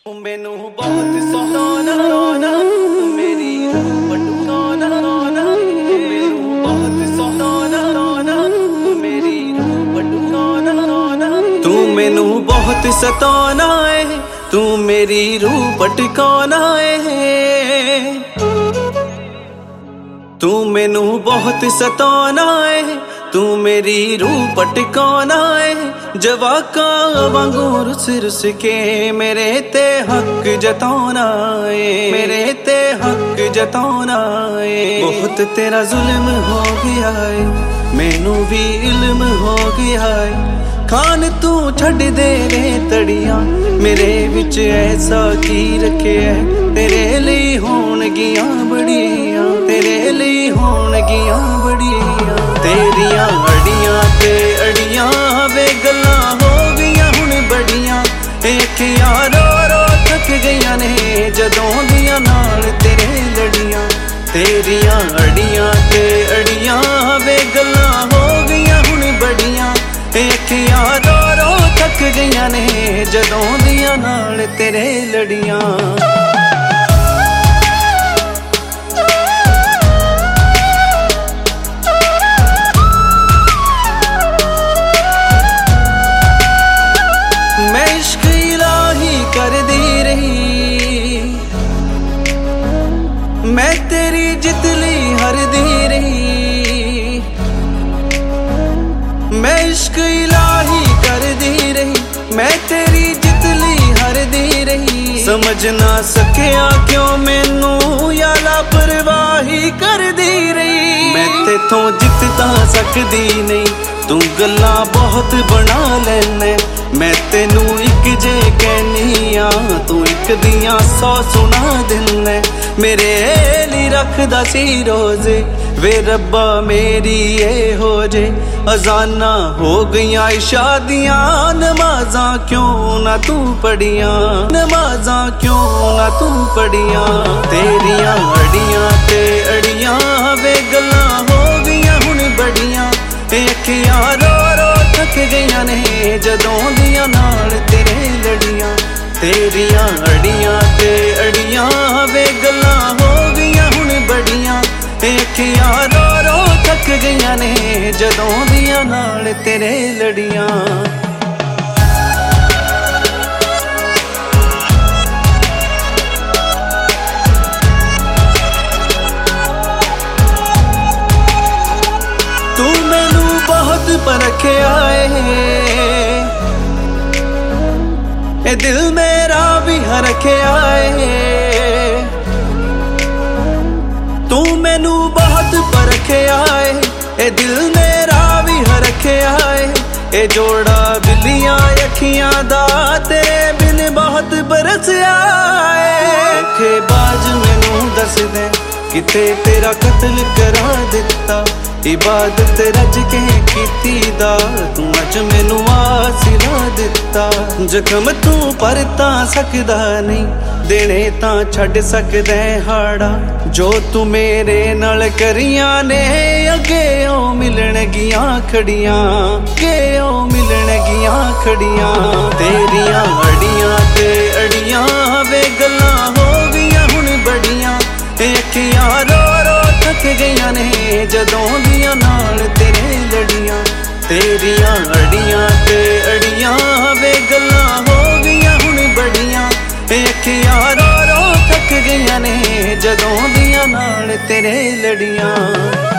मैनू बहुत सोहना मेरी पटुकाना मैनू बहुत सोहना मेरी पटुकाना तू मैनू बहुत सताना है तू मेरी रूह पटकाना है तू मैनू बहुत सताना है तू मेरी रूह पटकाना है जवाका वांगू रुस रुस के मेरे ते हक जताना है मेरे ते हक जताना है बहुत तेरा जुल्म हो गया है मैनू भी इल्म हो गया है खान तू छड़ दे रे तड़ियां मेरे विच ऐसा की रखे है तेरे लिए होणगियां बड़ियां तेरे लिए होणगियां बड़ियां तेरियां अड़ियां ते अड़ियां वे गल्लां हो गईयां हुण बड़ियां अखियां रो रो थक गईयां ने जदों दियां नाल तेरे लड़ियां तेरियां अड़ियां ते अड़ियां वे गल्लां हो गईयां हुण बड़ियां अखियां रो रो थक गईयां ने जदों दियां नाल तेरे लड़ियां मैं इश्क इलाही कर दी रही मैं तेरी जितली हर दी रही मैं इश्क इलाही कर दी रही मैं तेरी जितली हर दी रही समझ ना सकिया क्यों मैनू या लापरवाही कर दी रही मैं तेथों जितना सकदी नहीं तू गल्लां बहुत बना लैना मैं तेनू एक जे कहनी आ तू एक दियां 100 सुना दिना मेरे लिए रखदा सी रोजे वे रब्बा मेरी ये हो जे अजाना हो गईयां इशा दियां नमाज़ां क्यों ना तू पढ़ियां नमाज़ां क्यों ना तू पढ़ियां तेरियां अड़ियां ते अड़ियां वे गल्लां हो गईयां हुण बड़ियां अखियां रो रो थक गईयां ने जदों दियां नाल तेरे लड़ियां तेरियां अड़ियां ते अड़ियां वे गल्लां हो गईयां हुण बड़ियां अखियां रो रो थक गईयां ने जदों दियां नाल तेरे लड़ियां तू मैनू बहुत परखिया है दिल मेरा भी हरखिया है तू मैनू बहुत परखिया है दिल मेरा भी हरखिया है जोड़ा बिल्लियां अखियां दा तेरे बिन बहुत बरसिया है बाज मैनू दस दे किते तेरा कत्ल करा दिता इबादत रज के कीती दा तू अज मैनू आसिला दिता जख्म तू पर तां सकदा नहीं देने तां छड़ सकदा हाड़ा जो तू मेरे नाल करियां ने अगे ओ मिलन गियां खड़ियां अगे ओ मिलन गियां खड़ियां तेरियां अड़ियां ते अड़ियां वे गल्लां हो गईयां हुण बड़ियां अखियां रो रो थक गईयां ने जदों दियां नाल तेरे लड़ियां तेरियां अड़ियां ते अड़ियां वे गल्लां हो गईयां हुण बड़ियां अखियां रो रो थक गईयां ने जदों दियां नाल तेरे लड़ियां।